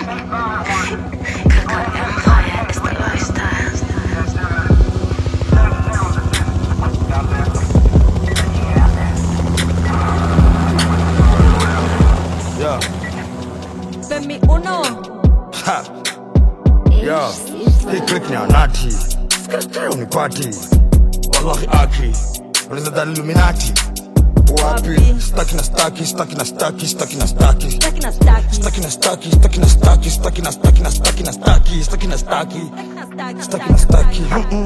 Empire is the lifestyle. Yeah. Femi Uno. Ha. Yeah. Hii click ni anati. Ni party. Wallahi aki. Unaweza dali Illuminati. Wapi? Stucky na stucky, stucky na stucky, stucky na stucky. Stucky na stucky. Stucky na stucky, stucky na stucky, stucky na stucky na stucky na stucky, stucky na stucky. Stucky na stucky.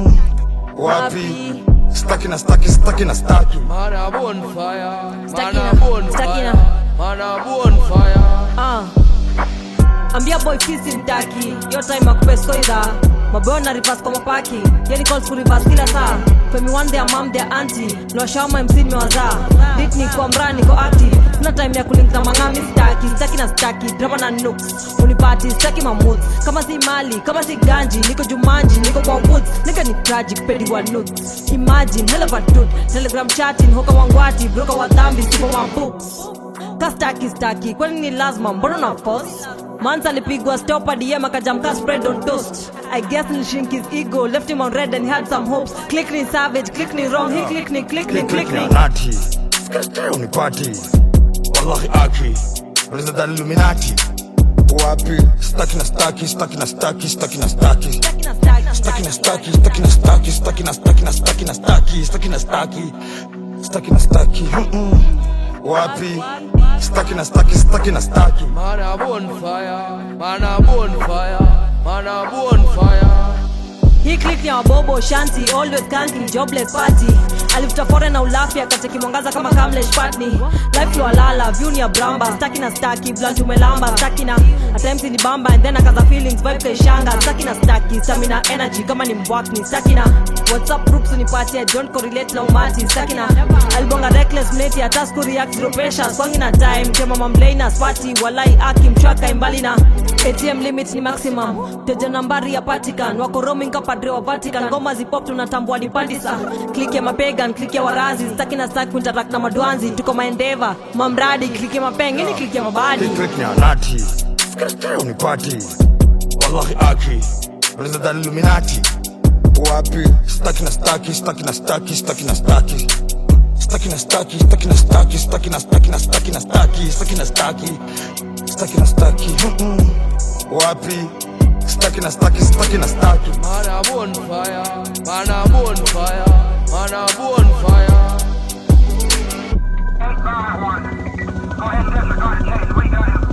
Wapi? Stucky na stucky, stucky na stucky. Man a bonfire. Man a Stucky bonfire. na. Man a bonfire. Ambia boy fisi mtaki. Yo time akupesko idha. Maboyo na reverse kwa mapaki. Yeni calls ku reverse kila saa. Femi one their mom their auntie. Lwa shawama MC nimewazaa. Dit ni kwa mrani kwa active. Kuna time ya kulink na mangami staki. Staki na staki. Drama na nooks. Unipati staki mamoods. Kama si mali, kama si ganji. Niko jumanji, niko kwa woods. Nika ni tragic, pedi wa nudes. Imagine, hell of a dude. Telegram chatting, hoka wangwati. Broka wa dhambi, sipo wa books. Kastaki staki, kwani ni lazima, mbona na force? Mansa alipigwa stopper DM akajamka spread on toast. I guess nilishink his ego, left him on red and he had some hopes. Click ni savage, click ni wrong, he click ni, click ni, click ni. Nati. Ni party. Wallahi aki. Unaweza dali Illuminati. Wapi? Stucky na stucky, stucky na stucky, stucky na stucky. Stucky na stucky, Stucky na stucky, stucky na stucky, stucky na stucky na stucky na stucky, stucky na stucky. Stucky na stucky. Wapi? Stucky na stucky, stucky na stucky. Man a bonfire. Man a bonfire. Man a bonfire. Hii click ni wabobo shanty, always kanky, jobless party. Alifuta foreign na ulafi akacheki mwangaza kama Kamlesh Patni. Life lo alala, view ni ya bramba. Staki na staki, blunt umelamba. Staki na, at times ni bamba and then akaza feelings, vibe kaishanga. Staki na staki, stamina energy kama ni mbwakni. Staki na, WhatsApp groups unipatia, don't correlate na umati. Staki na, albonga reckless mneti, atasku react zero pressure. Swangi na time, kema mamlei na swati. Walai aki mchwaka imbali na ATM limit ni maximum. Teja nambari ya patikan, wako roaming kapadre wa Vatican. Ngoma zipop tunatambua ni pandisa. Click ya mapegan, click ya warazi. Staki na staki kuinteract na madwanzi. Tuko maendeva, mamradi, click ya mapengi ni click ya mabadi. Click ni anati. Ni party. Wallahi aki. Unaweza dali Illuminati. Wapi? Stucky na stucky, stucky na stucky, stucky na stucky. Stucky na stucky, stucky na stucky, stucky na stucky na stucky na stucky, stucky na stucky. Stucky na stucky. Wapi? Stucky na stucky, stucky na stucky. Man a bonfire. Man a bonfire. Man a bonfire. Go ahead and disregard the case. We got him.